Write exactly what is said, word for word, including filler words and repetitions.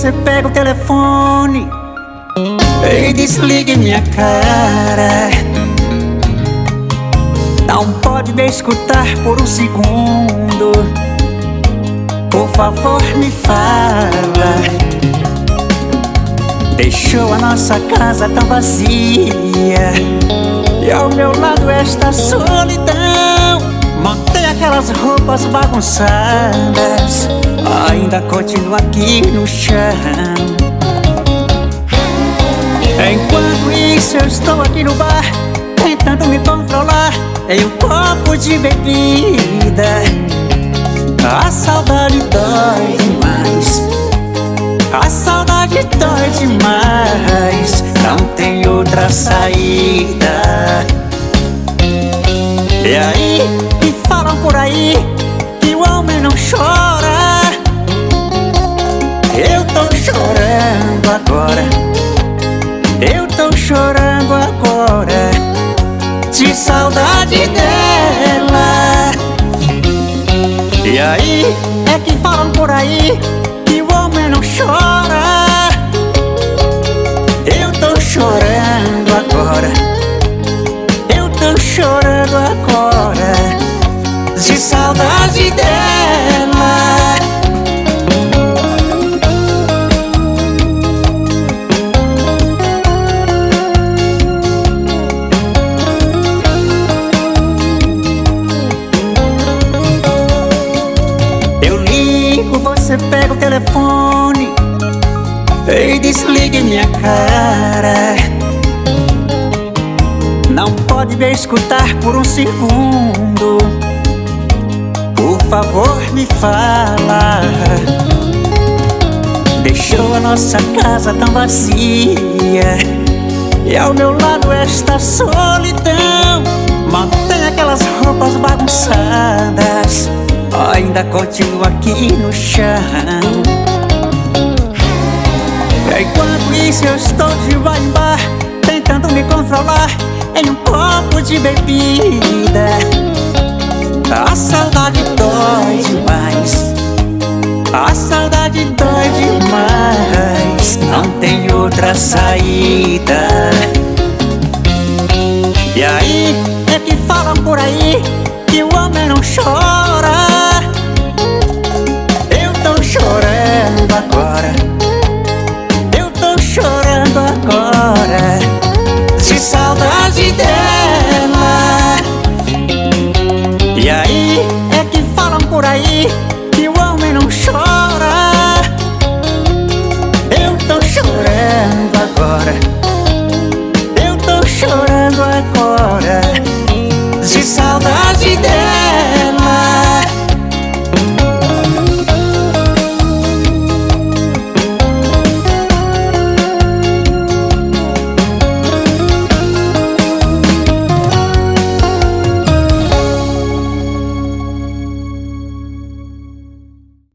você pega o telefone e desligue minha cara. Não pode me escutar por um segundo. Por favor, me fala. Deixou a nossa casa tão vazia e ao meu lado esta solidão. Montei aquelas roupas bagunçadas, ainda continuo aqui no chão. Enquanto isso eu estou aqui no bar, tentando me controlar em um copo de bebida. A saudade dói demais, a saudade dói demais. Não tem outra saída. E aí, me falam por aí que o homem não chora. Eu tô chorando agora, eu tô chorando agora, de saudade dela. E aí, é que falam por aí que o homem não chora. Eu tô chorando agora, eu tô chorando agora, de saudade dela. Eu ligo, você pega o telefone e desligue minha cara. Não pode me escutar por um segundo. Por favor, me fala. Deixou a nossa casa tão vazia e ao meu lado esta solidão. Mantém aquelas roupas bagunçadas, ainda continuo aqui no chão. Enquanto isso eu estou de bar em bar, tentando me controlar em um copo de bebida. A saudade dói demais, a saudade dói demais. Não tem outra saída. E aí, é que falam por aí que o homem não chora. Eu tô chorando agora, eu tô chorando agora, de saudade dela. E aí, é que falam por aí